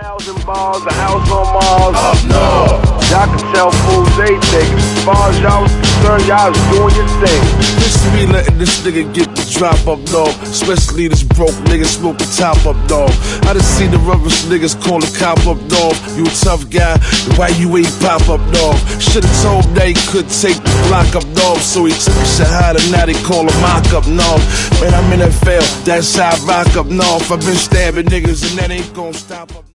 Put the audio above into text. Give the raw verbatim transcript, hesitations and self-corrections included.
Thousand bars, a house on Mars. Up north. Y'all can tell fools anything. As far as y'all was concerned, y'all was doing your thing. History letting this nigga get the drop up dog. Especially this broke nigga smoking top up dog. I done seen the roughest niggas call the cop up dog. You a tough guy, why you ain't pop up dog? Should've told him that he could take the block up dog. So he took a shahada, now they call him mock up dog. Man, I'm in N F L, that's how I rock up north. I've been stabbing niggas and that ain't gon' stop up.